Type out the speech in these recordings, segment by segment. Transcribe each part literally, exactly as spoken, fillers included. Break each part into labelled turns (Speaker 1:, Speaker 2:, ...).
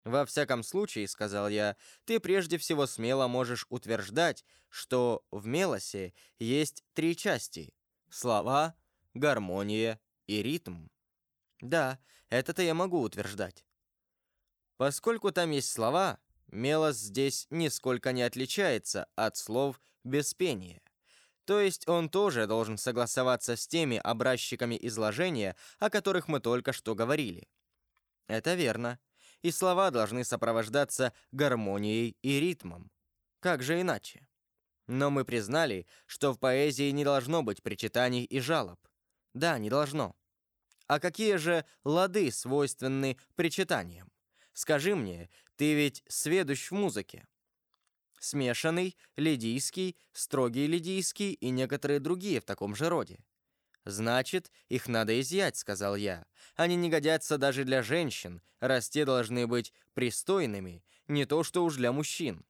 Speaker 1: «Во всяком случае, — сказал я, — ты прежде всего смело можешь утверждать, что в мелосе есть три части — слова, гармония и ритм». «Да, это-то я могу утверждать». Поскольку там есть слова, мелос здесь нисколько не отличается от слов без пения. То есть он тоже должен согласоваться с теми образчиками изложения, о которых мы только что говорили. Это верно. И слова должны сопровождаться гармонией и ритмом. Как же иначе? Но мы признали, что в поэзии не должно быть причитаний и жалоб. Да, не должно. А какие же лады свойственны причитаниям? Скажи мне, ты ведь сведущ в музыке. Смешанный, лидийский, строгий лидийский и некоторые другие в таком же роде. «Значит, их надо изъять», — сказал я. «Они не годятся даже для женщин, раз те должны быть пристойными, не то что уж для мужчин».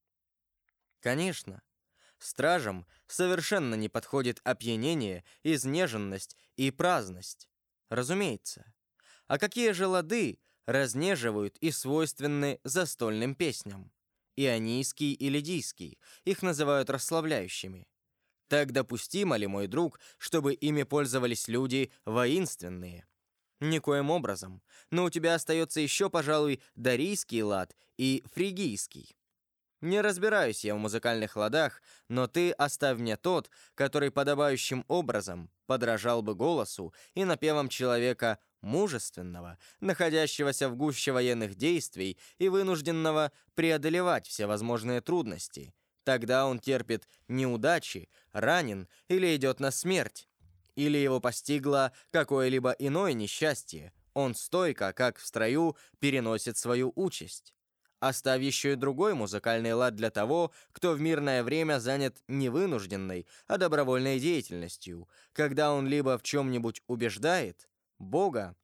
Speaker 1: Конечно, стражам совершенно не подходит опьянение, изнеженность и праздность. Разумеется. А какие же лады разнеживают и свойственны застольным песням? Ионийский и лидийский, их называют расслабляющими. Так допустимо ли, мой друг, чтобы ими пользовались люди воинственные? Никоим образом. Но у тебя остается еще, пожалуй, дарийский лад и фригийский. Не разбираюсь я в музыкальных ладах, но ты оставь мне тот, который подобающим образом подражал бы голосу и напевам человека мужественного, находящегося в гуще военных действий и вынужденного преодолевать все возможные трудности. Тогда он терпит неудачи, ранен или идет на смерть, или его постигло какое-либо иное несчастье. Он стойко, как в строю, переносит свою участь. Оставь еще и другой музыкальный лад для того, кто в мирное время занят не вынужденной, а добровольной деятельностью, когда он либо в чем-нибудь убеждает Бога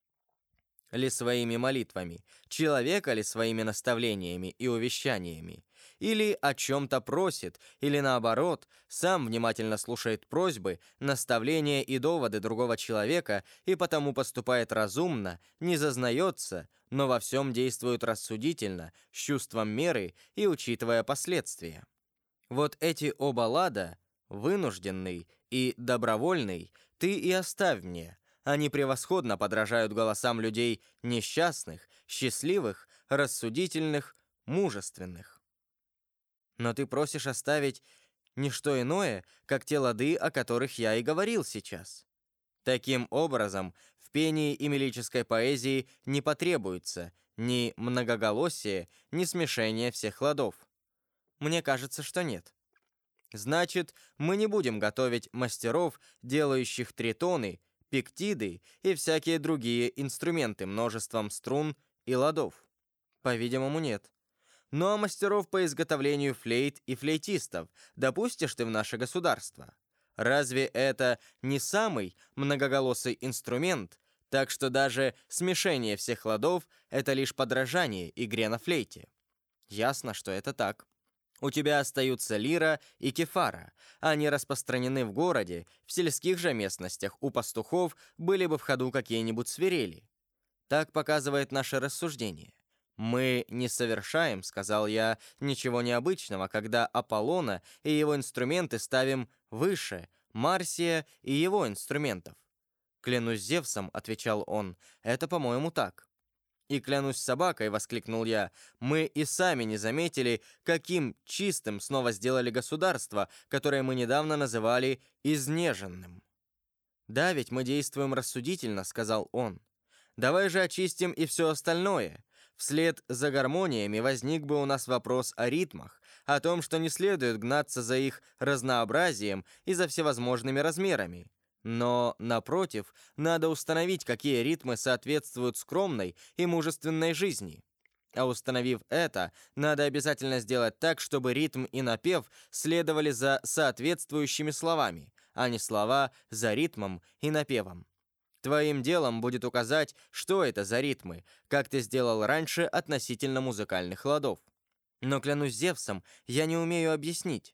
Speaker 1: ли своими молитвами, человека ли своими наставлениями и увещаниями, или о чем-то просит, или наоборот, сам внимательно слушает просьбы, наставления и доводы другого человека и потому поступает разумно, не зазнается, но во всем действует рассудительно, с чувством меры и учитывая последствия. Вот эти оба лада, вынужденный и добровольный, ты и оставь мне. Они превосходно подражают голосам людей несчастных, счастливых, рассудительных, мужественных. Но ты просишь оставить не что иное, как те лады, о которых я и говорил сейчас. Таким образом, в пении и мелической поэзии не потребуется ни многоголосие, ни смешение всех ладов. Мне кажется, что нет. Значит, мы не будем готовить мастеров, делающих тритоны, пиктиды и всякие другие инструменты множеством струн и ладов. По-видимому, нет. Ну а мастеров по изготовлению флейт и флейтистов допустишь ты в наше государство? Разве это не самый многоголосый инструмент, так что даже смешение всех ладов — это лишь подражание игре на флейте? Ясно, что это так. У тебя остаются лира и кефара. Они распространены в городе, в сельских же местностях у пастухов были бы в ходу какие-нибудь свирели. Так показывает наше рассуждение. «Мы не совершаем, — сказал я, — ничего необычного, когда Аполлона и его инструменты ставим выше Марсия и его инструментов». «Клянусь Зевсом, — отвечал он, — это, по-моему, так». «И клянусь собакой, — воскликнул я, — мы и сами не заметили, каким чистым снова сделали государство, которое мы недавно называли изнеженным». «Да, ведь мы действуем рассудительно, — сказал он. Давай же очистим и все остальное. Вслед за гармониями возник бы у нас вопрос о ритмах, о том, что не следует гнаться за их разнообразием и за всевозможными размерами. Но, напротив, надо установить, какие ритмы соответствуют скромной и мужественной жизни. А установив это, надо обязательно сделать так, чтобы ритм и напев следовали за соответствующими словами, а не слова за ритмом и напевом. Твоим делом будет указать, что это за ритмы, как ты сделал раньше относительно музыкальных ладов. Но, клянусь Зевсом, я не умею объяснить.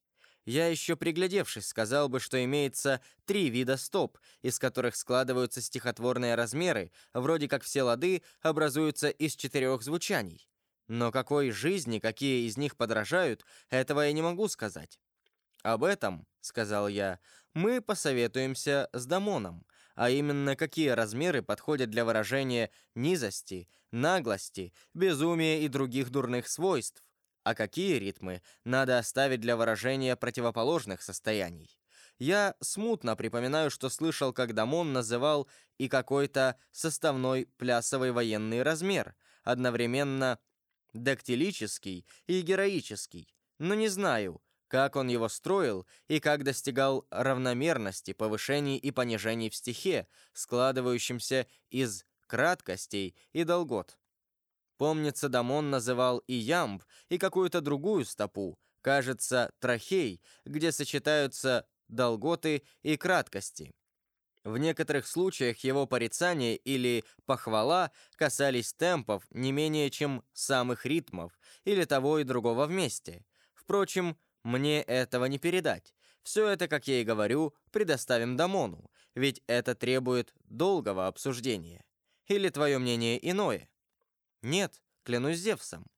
Speaker 1: Я еще приглядевшись сказал бы, что имеется три вида стоп, из которых складываются стихотворные размеры, вроде как все лады образуются из четырех звучаний. Но какой жизни, какие из них подражают, этого я не могу сказать. «Об этом, — сказал я, — мы посоветуемся с Дамоном, а именно какие размеры подходят для выражения низости, наглости, безумия и других дурных свойств, а какие ритмы надо оставить для выражения противоположных состояний. Я смутно припоминаю, что слышал, как Дамон называл и какой-то составной плясовый военный размер, одновременно дактилический и героический, но не знаю, как он его строил и как достигал равномерности повышений и понижений в стихе, складывающемся из краткостей и долгот. Помнится, Дамон называл и ямб, и какую-то другую стопу, кажется, трахей, где сочетаются долготы и краткости. В некоторых случаях его порицания или похвала касались темпов не менее чем самых ритмов, или того и другого вместе. Впрочем, мне этого не передать. Все это, как я и говорю, предоставим Дамону, ведь это требует долгого обсуждения. Или твое мнение иное? Нет, клянусь Зевсом.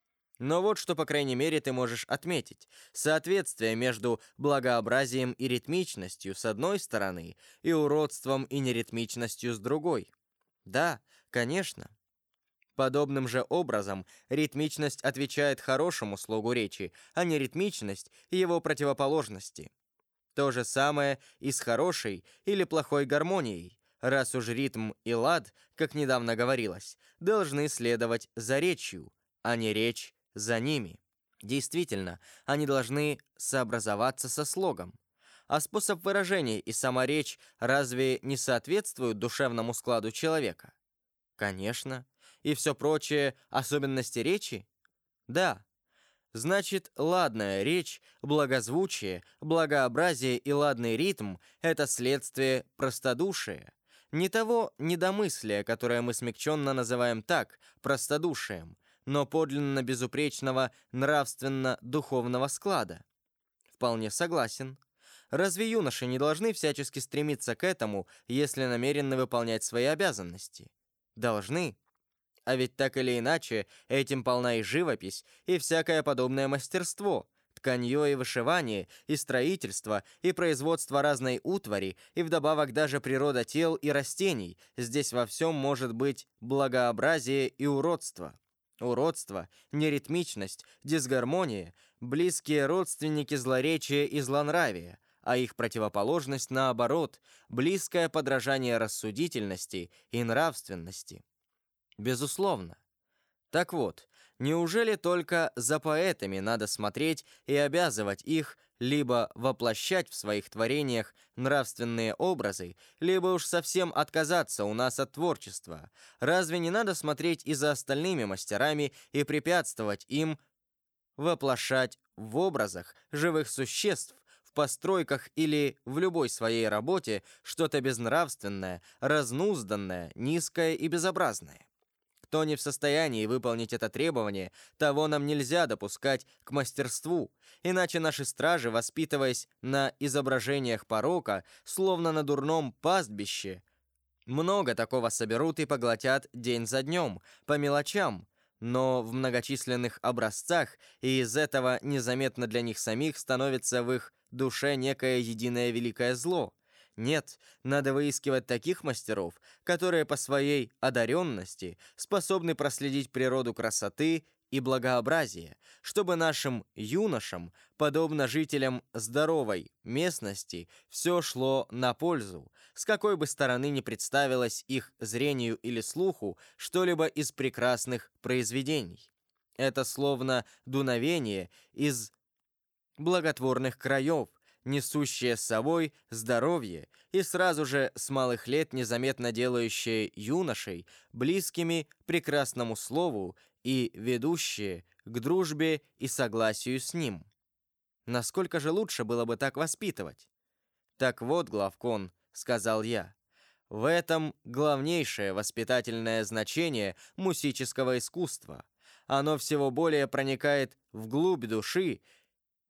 Speaker 1: Но вот что, по крайней мере, ты можешь отметить. Соответствие между благообразием и ритмичностью с одной стороны и уродством и неритмичностью с другой. Да, конечно. Подобным же образом ритмичность отвечает хорошему слогу речи, а неритмичность — его противоположности. То же самое и с хорошей или плохой гармонией, раз уж ритм и лад, как недавно говорилось, должны следовать за речью, а не речь за ними. Действительно, они должны сообразоваться со слогом. А способ выражения и сама речь разве не соответствуют душевному складу человека? Конечно. И все прочее особенности речи? Да. Значит, ладная речь, благозвучие, благообразие и ладный ритм — это следствие простодушия. Не того недомыслия, которое мы смягченно называем так, простодушием, но подлинно безупречного нравственно-духовного склада. Вполне согласен. Разве юноши не должны всячески стремиться к этому, если намерены выполнять свои обязанности? Должны. А ведь так или иначе, этим полна и живопись, и всякое подобное мастерство, тканье и вышивание, и строительство, и производство разной утвари, и вдобавок даже природа тел и растений. Здесь во всем может быть благообразие и уродство. Уродство, неритмичность, дисгармония, близкие родственники злоречия и злонравия, а их противоположность, наоборот, близкое подражание рассудительности и нравственности. Безусловно. Так вот, неужели только за поэтами надо смотреть и обязывать их либо воплощать в своих творениях нравственные образы, либо уж совсем отказаться у нас от творчества? Разве не надо смотреть и за остальными мастерами и препятствовать им воплощать в образах живых существ, в постройках или в любой своей работе что-то безнравственное, разнузданное, низкое и безобразное? Кто не в состоянии выполнить это требование, того нам нельзя допускать к мастерству, иначе наши стражи, воспитываясь на изображениях порока, словно на дурном пастбище, много такого соберут и поглотят день за днем, по мелочам, но в многочисленных образцах, и из этого незаметно для них самих становится в их душе некое единое великое зло. Нет, надо выискивать таких мастеров, которые по своей одаренности способны проследить природу красоты и благообразия, чтобы нашим юношам, подобно жителям здоровой местности, все шло на пользу, с какой бы стороны ни представилось их зрению или слуху что-либо из прекрасных произведений. Это словно дуновение из благотворных краев, несущее с собой здоровье и сразу же с малых лет незаметно делающее юношей близкими прекрасному слову и ведущее к дружбе и согласию с ним. Насколько же лучше было бы так воспитывать? «Так вот, главкон», — сказал я, — «в этом главнейшее воспитательное значение мусического искусства. Оно всего более проникает вглубь души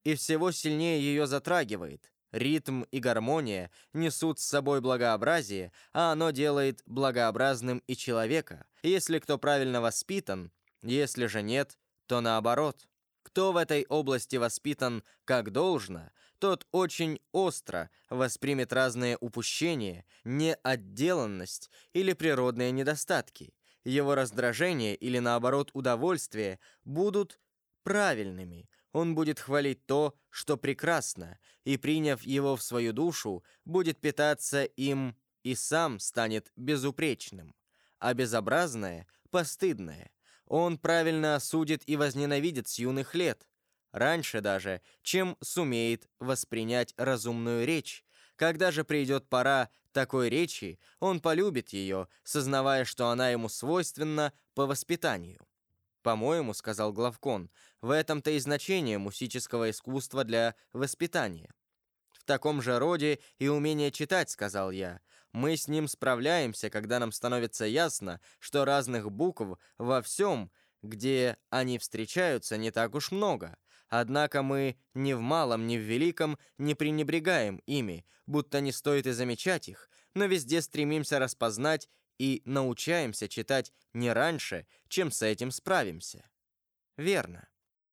Speaker 1: и всего сильнее ее затрагивает. Ритм и гармония несут с собой благообразие, а оно делает благообразным и человека, если кто правильно воспитан, если же нет, то наоборот. Кто в этой области воспитан как должно, тот очень остро воспримет разные упущения, неотделанность или природные недостатки. Его раздражение или, наоборот, удовольствие будут правильными. Он будет хвалить то, что прекрасно, и, приняв его в свою душу, будет питаться им и сам станет безупречным. А безобразное – постыдное. Он правильно осудит и возненавидит с юных лет, раньше даже, чем сумеет воспринять разумную речь. Когда же придет пора такой речи, он полюбит ее, сознавая, что она ему свойственна по воспитанию. «По-моему, — сказал Главкон, — в этом-то и значение мусического искусства для воспитания». «В таком же роде и умение читать, — сказал я. Мы с ним справляемся, когда нам становится ясно, что разных букв во всем, где они встречаются, не так уж много. Однако мы ни в малом, ни в великом не пренебрегаем ими, будто не стоит и замечать их, но везде стремимся распознать и научаемся читать не раньше, чем с этим справимся». Верно.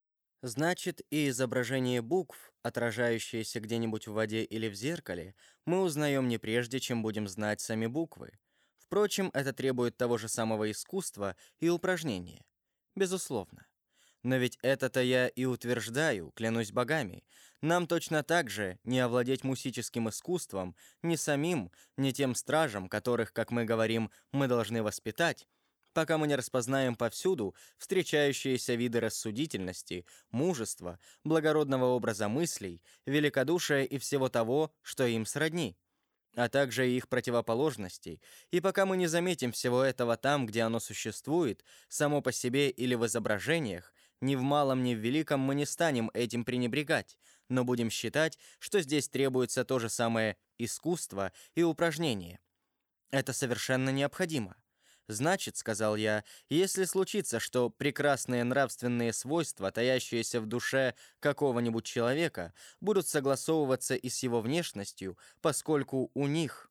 Speaker 1: Значит, и изображение букв, отражающиеся где-нибудь в воде или в зеркале, мы узнаем не прежде, чем будем знать сами буквы. Впрочем, это требует того же самого искусства и упражнения. Безусловно. Но ведь это-то я и утверждаю, клянусь богами. Нам точно так же не овладеть мусическим искусством, ни самим, ни тем стражам, которых, как мы говорим, мы должны воспитать, пока мы не распознаем повсюду встречающиеся виды рассудительности, мужества, благородного образа мыслей, великодушия и всего того, что им сродни, а также их противоположностей, и пока мы не заметим всего этого там, где оно существует, само по себе или в изображениях, ни в малом, ни в великом мы не станем этим пренебрегать, но будем считать, что здесь требуется то же самое искусство и упражнение. Это совершенно необходимо. «Значит, — сказал я, — если случится, что прекрасные нравственные свойства, таящиеся в душе какого-нибудь человека, будут согласовываться и с его внешностью, поскольку у них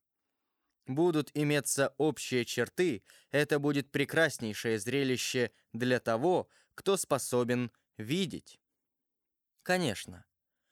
Speaker 1: будут иметься общие черты, это будет прекраснейшее зрелище для того, кто способен видеть». Конечно.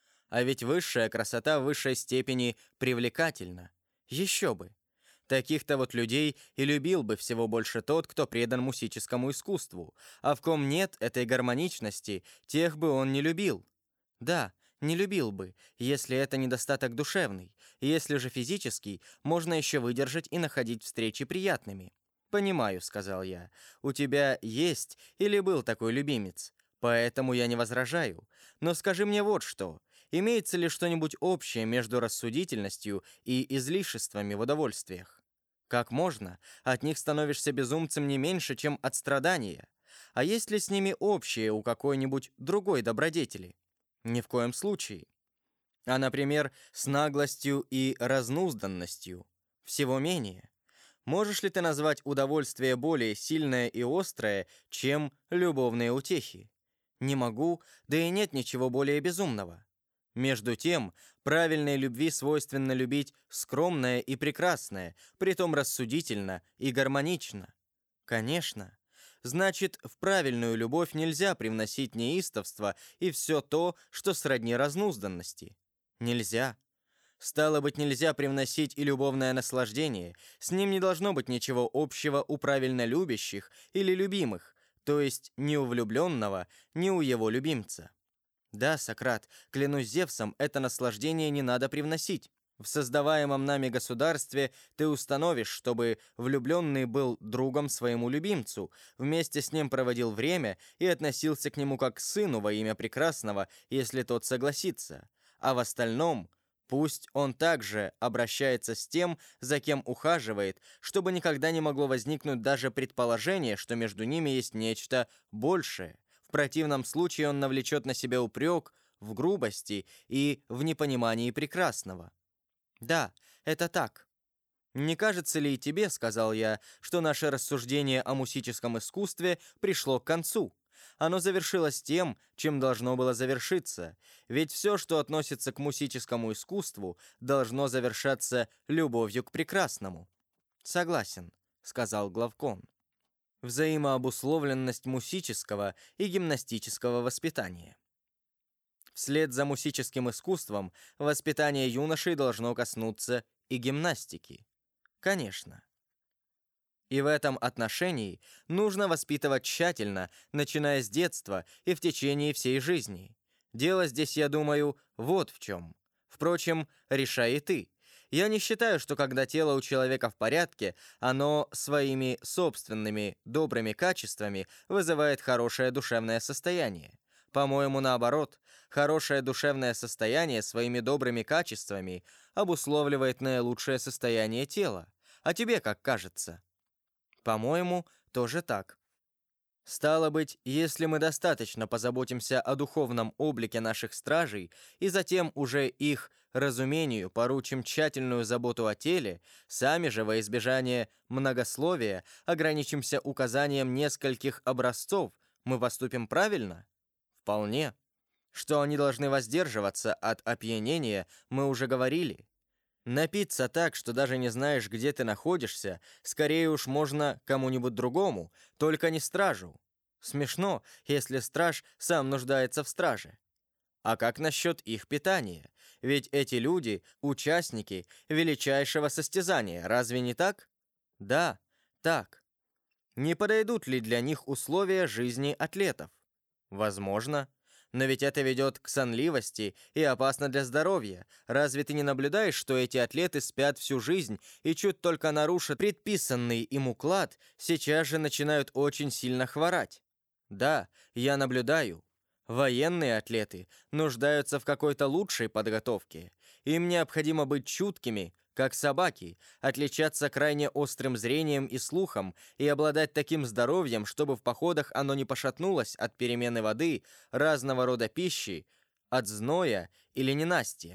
Speaker 1: А ведь высшая красота в высшей степени привлекательна. Еще бы. Таких-то вот людей и любил бы всего больше тот, кто предан мусическому искусству, а в ком нет этой гармоничности, тех бы он не любил. Да, не любил бы, если это недостаток душевный, если же физический, можно еще выдержать и находить встречи приятными. «Понимаю, — сказал я, — у тебя есть или был такой любимец, поэтому я не возражаю. Но скажи мне вот что. Имеется ли что-нибудь общее между рассудительностью и излишествами в удовольствиях? Как можно? От них становишься безумцем не меньше, чем от страдания. А есть ли с ними общее у какой-нибудь другой добродетели? Ни в коем случае. А, например, с наглостью и разнузданностью? Всего менее. Можешь ли ты назвать удовольствие более сильное и острое, чем любовные утехи? Не могу, да и нет ничего более безумного. Между тем, правильной любви свойственно любить скромное и прекрасное, притом рассудительно и гармонично. Конечно. Значит, в правильную любовь нельзя привносить неистовство и все то, что сродни разнузданности. Нельзя. Стало быть, нельзя привносить и любовное наслаждение, с ним не должно быть ничего общего у правильно любящих или любимых, то есть ни у влюбленного, ни у его любимца. Да, Сократ, клянусь Зевсом, это наслаждение не надо привносить. В создаваемом нами государстве ты установишь, чтобы влюбленный был другом своему любимцу, вместе с ним проводил время и относился к нему как к сыну во имя прекрасного, если тот согласится. А в остальном пусть он также обращается с тем, за кем ухаживает, чтобы никогда не могло возникнуть даже предположение, что между ними есть нечто большее. В противном случае он навлечет на себя упрек в грубости и в непонимании прекрасного. Да, это так. «Не кажется ли и тебе, — сказал я, — что наше рассуждение о мусическом искусстве пришло к концу? Оно завершилось тем, чем должно было завершиться, ведь все, что относится к мусическому искусству, должно завершаться любовью к прекрасному. «Согласен», — сказал Главкон. Взаимообусловленность мусического и гимнастического воспитания. Вслед за мусическим искусством воспитание юношей должно коснуться и гимнастики. Конечно. И в этом отношении нужно воспитывать тщательно, начиная с детства и в течение всей жизни. Дело здесь, я думаю, вот в чем. Впрочем, решай и ты. Я не считаю, что когда тело у человека в порядке, оно своими собственными добрыми качествами вызывает хорошее душевное состояние. По-моему, наоборот, хорошее душевное состояние своими добрыми качествами обусловливает наилучшее состояние тела. А тебе как кажется? По-моему, тоже так. Стало быть, если мы достаточно позаботимся о духовном облике наших стражей и затем уже их разумению поручим тщательную заботу о теле, сами же во избежание многословия ограничимся указанием нескольких образцов, мы поступим правильно? Вполне. Что они должны воздерживаться от опьянения, мы уже говорили. Напиться так, что даже не знаешь, где ты находишься, скорее уж можно кому-нибудь другому, только не стражу. Смешно, если страж сам нуждается в страже. А как насчет их питания? Ведь эти люди — участники величайшего состязания, разве не так? Да, так. Не подойдут ли для них условия жизни атлетов? Возможно. Но ведь это ведет к сонливости и опасно для здоровья. Разве ты не наблюдаешь, что эти атлеты спят всю жизнь и чуть только нарушат предписанный им уклад, сейчас же начинают очень сильно хворать? Да, я наблюдаю. Военные атлеты нуждаются в какой-то лучшей подготовке. Им необходимо быть чуткими, как собаки, отличаться крайне острым зрением и слухом и обладать таким здоровьем, чтобы в походах оно не пошатнулось от перемены воды, разного рода пищи, от зноя или ненастья.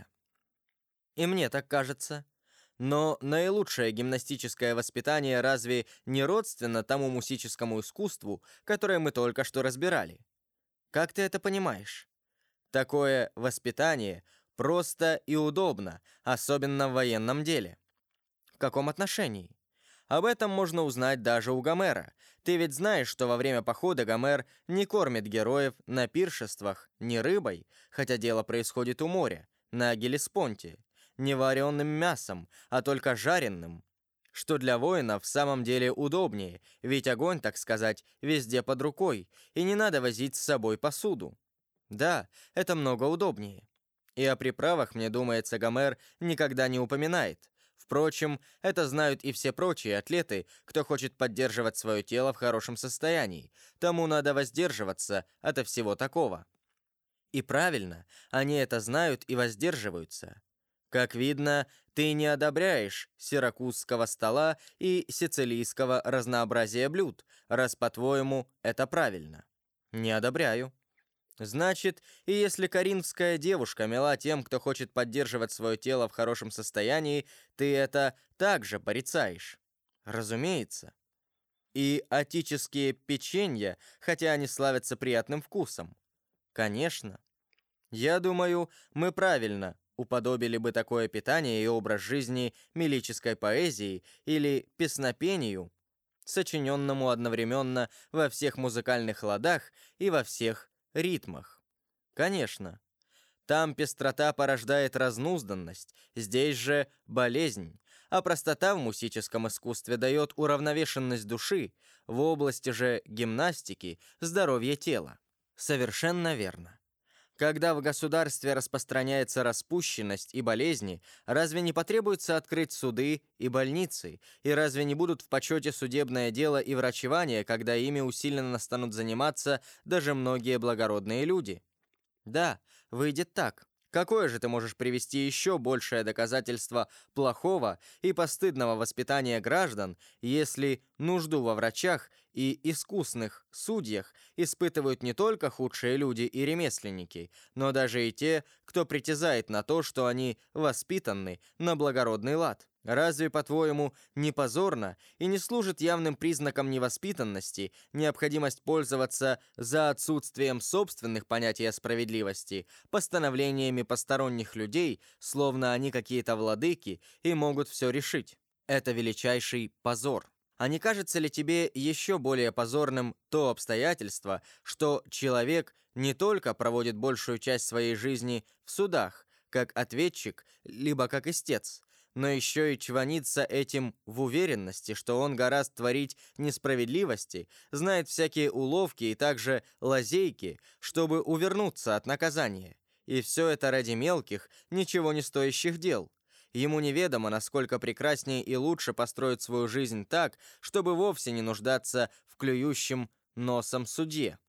Speaker 1: И мне так кажется. Но наилучшее гимнастическое воспитание разве не родственно тому мусическому искусству, которое мы только что разбирали? Как ты это понимаешь? Такое воспитание просто и удобно, особенно в военном деле. В каком отношении? Об этом можно узнать даже у Гомера. Ты ведь знаешь, что во время похода Гомер не кормит героев на пиршествах ни рыбой, хотя дело происходит у моря, на Гелеспонте, не вареным мясом, а только жареным, что для воина в самом деле удобнее, ведь огонь, так сказать, везде под рукой, и не надо возить с собой посуду. Да, это много удобнее. И о приправах, мне думается, Гомер никогда не упоминает. Впрочем, это знают и все прочие атлеты, кто хочет поддерживать свое тело в хорошем состоянии. Тому надо воздерживаться от всего такого. И правильно, они это знают и воздерживаются. Как видно, ты не одобряешь сиракузского стола и сицилийского разнообразия блюд, раз, по-твоему, это правильно. Не одобряю. Значит, и если коринфская девушка мила тем, кто хочет поддерживать свое тело в хорошем состоянии, ты это также порицаешь. Разумеется. И атические печенья, хотя они славятся приятным вкусом. Конечно. Я думаю, мы правильно уподобили бы такое питание и образ жизни мелической поэзии или песнопению, сочиненному одновременно во всех музыкальных ладах и во всех ритмах. Конечно. Там пестрота порождает разнузданность, здесь же болезнь, а простота в мусическом искусстве дает уравновешенность души, в области же гимнастики – здоровье тела. Совершенно верно. Когда в государстве распространяется распущенность и болезни, разве не потребуется открыть суды и больницы, и разве не будут в почете судебное дело и врачевание, когда ими усиленно станут заниматься даже многие благородные люди? Да, выйдет так. Какое же ты можешь привести еще большее доказательство плохого и постыдного воспитания граждан, если Нужду во врачах и искусных судьях испытывают не только худшие люди и ремесленники, но даже и те, кто притязает на то, что они воспитаны на благородный лад. Разве, по-твоему, не позорно и не служит явным признаком невоспитанности необходимость пользоваться за отсутствием собственных понятий о справедливости постановлениями посторонних людей, словно они какие-то владыки и могут все решить? Это величайший позор. А не кажется ли тебе еще более позорным то обстоятельство, что человек не только проводит большую часть своей жизни в судах, как ответчик, либо как истец, но еще и чванится этим в уверенности, что он гораст творить несправедливости, знает всякие уловки и также лазейки, чтобы увернуться от наказания. И все это ради мелких, ничего не стоящих дел. Ему неведомо, насколько прекраснее и лучше построить свою жизнь так, чтобы вовсе не нуждаться в клюющем носом судье.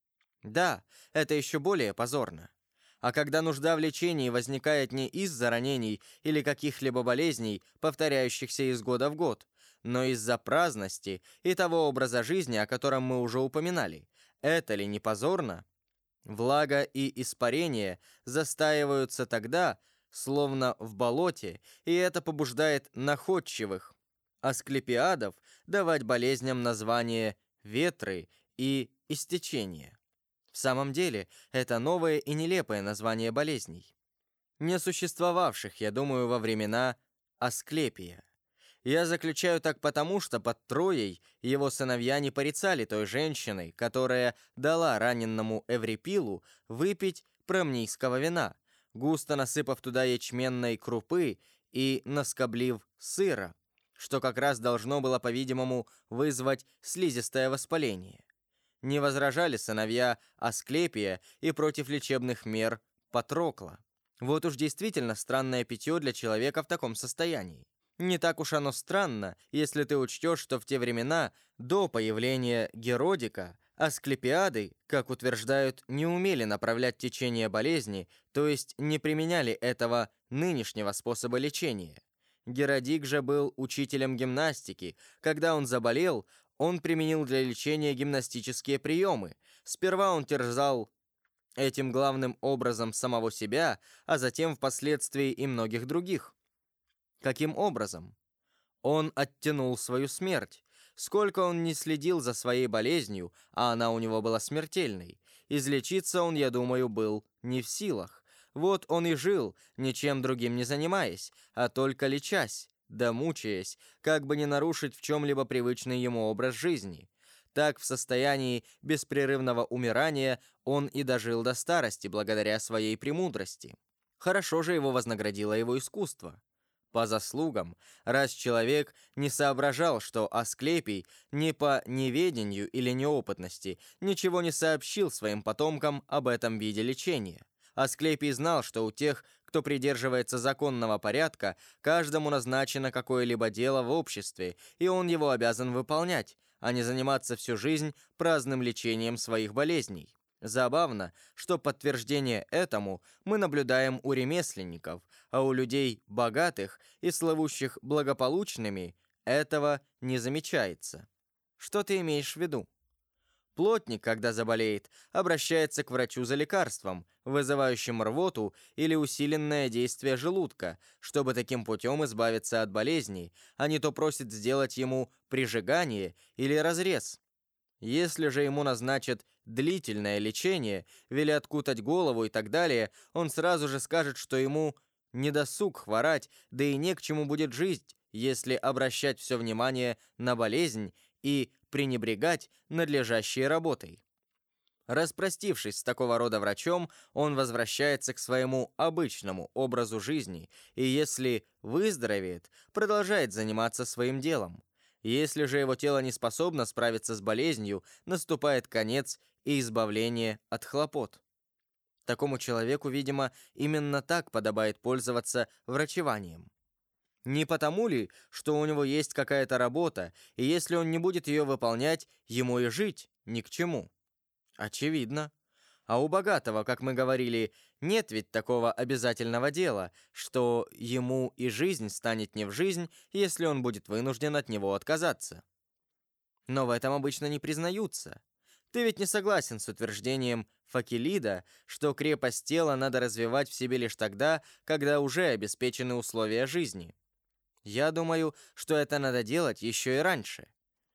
Speaker 1: Да, это еще более позорно. А когда нужда в лечении возникает не из-за ранений или каких-либо болезней, повторяющихся из года в год, но из-за праздности и того образа жизни, о котором мы уже упоминали, это ли не позорно? Влага и испарение застаиваются тогда, словно в болоте, и это побуждает находчивых асклепиадов давать болезням название ветры и истечения. В самом деле, это новое и нелепое название болезней, не существовавших, я думаю, во времена Асклепия. Я заключаю так потому, что под Троей его сыновья не порицали той женщиной, которая дала раненному Эврипилу выпить промнийского вина, густо насыпав туда ячменной крупы и наскоблив сыра, что как раз должно было, по-видимому, вызвать слизистое воспаление. Не возражали сыновья Асклепия и против лечебных мер Патрокла. Вот уж действительно странное питье для человека в таком состоянии. Не так уж оно странно, если ты учтешь, что в те времена, до появления Геродика, Асклепиады, как утверждают, не умели направлять течение болезни, то есть не применяли этого нынешнего способа лечения. Геродик же был учителем гимнастики. Когда он заболел, он применил для лечения гимнастические приемы. Сперва он терзал этим главным образом самого себя, а затем впоследствии и многих других. Каким образом? Он оттянул свою смерть. Сколько он не следил за своей болезнью, а она у него была смертельной, излечиться он, я думаю, был не в силах. Вот он и жил, ничем другим не занимаясь, а только лечась, да мучаясь, как бы не нарушить в чем-либо привычный ему образ жизни. Так, в состоянии беспрерывного умирания он и дожил до старости благодаря своей премудрости. Хорошо же его вознаградило его искусство. По заслугам, раз человек не соображал, что Асклепий не по неведению или неопытности ничего не сообщил своим потомкам об этом виде лечения. Асклепий знал, что у тех, кто придерживается законного порядка, каждому назначено какое-либо дело в обществе, и он его обязан выполнять, а не заниматься всю жизнь праздным лечением своих болезней. Забавно, что подтверждение этому мы наблюдаем у ремесленников, а у людей богатых и славущих благополучными этого не замечается. Что ты имеешь в виду? Плотник, когда заболеет, обращается к врачу за лекарством, вызывающим рвоту или усиленное действие желудка, чтобы таким путем избавиться от болезней, а не то просит сделать ему прижигание или разрез. Если же ему назначат длительное лечение, велят кутать голову и так далее, он сразу же скажет, что ему не досуг хворать, да и не к чему будет жить, если обращать все внимание на болезнь и пренебрегать надлежащей работой. Распростившись с такого рода врачом, он возвращается к своему обычному образу жизни и, если выздоровеет, продолжает заниматься своим делом. Если же его тело не способно справиться с болезнью, наступает конец и избавление от хлопот. Такому человеку, видимо, именно так подобает пользоваться врачеванием. Не потому ли, что у него есть какая-то работа, и если он не будет ее выполнять, ему и жить ни к чему? Очевидно. А у богатого, как мы говорили, нет ведь такого обязательного дела, что ему и жизнь станет не в жизнь, если он будет вынужден от него отказаться. Но в этом обычно не признаются. Ты ведь не согласен с утверждением Факелида, что крепость тела надо развивать в себе лишь тогда, когда уже обеспечены условия жизни. Я думаю, что это надо делать еще и раньше.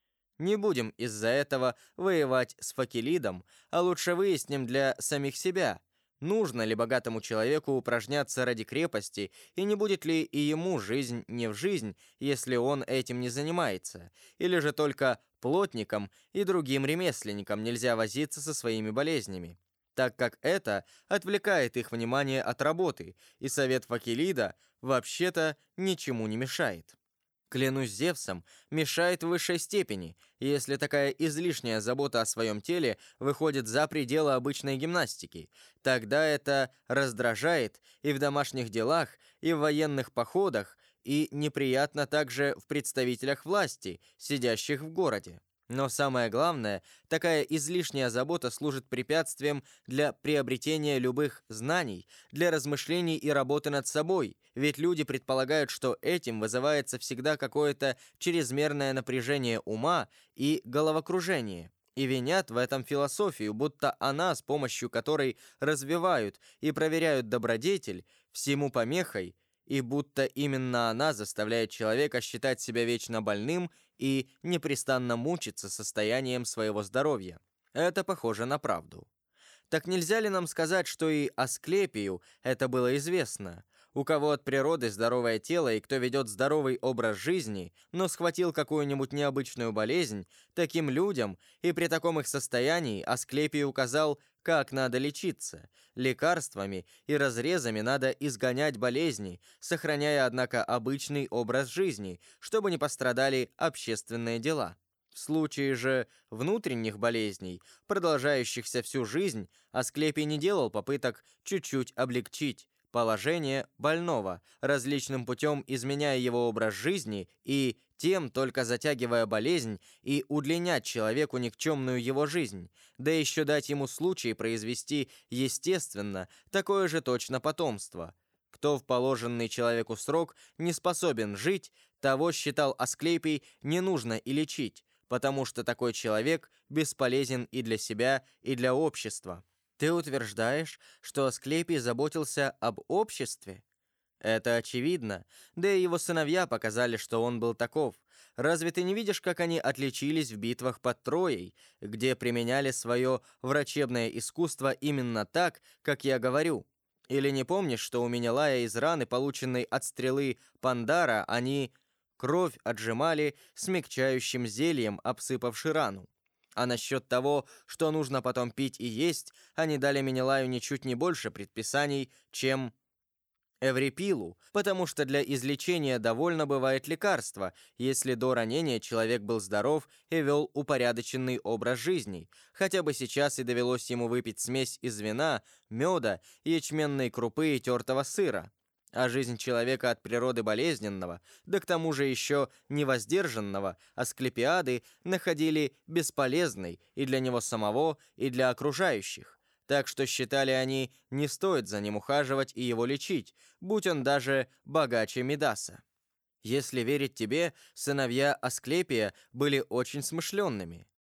Speaker 1: Не будем из-за этого воевать с Факелидом, а лучше выясним для самих себя, нужно ли богатому человеку упражняться ради крепости, и не будет ли и ему жизнь не в жизнь, если он этим не занимается, или же только плотникам и другим ремесленникам нельзя возиться со своими болезнями, так как это отвлекает их внимание от работы, и совет Факелида вообще-то ничему не мешает. Клянусь Зевсом, мешает в высшей степени, если такая излишняя забота о своем теле выходит за пределы обычной гимнастики. Тогда это раздражает и в домашних делах, и в военных походах, и неприятно также в представителях власти, сидящих в городе. Но самое главное, такая излишняя забота служит препятствием для приобретения любых знаний, для размышлений и работы над собой, ведь люди предполагают, что этим вызывается всегда какое-то чрезмерное напряжение ума и головокружение, и винят в этом философию, будто она, с помощью которой развивают и проверяют добродетель, всему помехой, и будто именно она заставляет человека считать себя вечно больным и непрестанно мучиться состоянием своего здоровья. Это похоже на правду. Так нельзя ли нам сказать, что и Асклепию это было известно? У кого от природы здоровое тело и кто ведет здоровый образ жизни, но схватил какую-нибудь необычную болезнь, таким людям и при таком их состоянии Асклепий указал, как надо лечиться. Лекарствами и разрезами надо изгонять болезни, сохраняя, однако, обычный образ жизни, чтобы не пострадали общественные дела. В случае же внутренних болезней, продолжающихся всю жизнь, Асклепий не делал попыток чуть-чуть облегчить положение больного, различным путем изменяя его образ жизни и тем только затягивая болезнь и удлинять человеку никчемную его жизнь, да еще дать ему случай произвести естественно такое же точно потомство. Кто в положенный человеку срок не способен жить, того, считал Асклепий, не нужно и лечить, потому что такой человек бесполезен и для себя, и для общества. Ты утверждаешь, что Асклепий заботился об обществе? Это очевидно, да и его сыновья показали, что он был таков. Разве ты не видишь, как они отличились в битвах под Троей, где применяли свое врачебное искусство именно так, как я говорю? Или не помнишь, что у Менелая из раны, полученной от стрелы Пандара, они кровь отжимали смягчающим зельем, обсыпавши рану? А насчет того, что нужно потом пить и есть, они дали Менелаю ничуть не больше предписаний, чем Эврипилу, потому что для излечения довольно бывает лекарства, если до ранения человек был здоров и вел упорядоченный образ жизни. Хотя бы сейчас и довелось ему выпить смесь из вина, меда, ячменной крупы и тертого сыра. А жизнь человека от природы болезненного, да к тому же еще невоздержанного, Асклепиады находили бесполезной и для него самого, и для окружающих. Так что считали они, не стоит за ним ухаживать и его лечить, будь он даже богаче Мидаса. Если верить тебе, сыновья Асклепия были очень смышленными.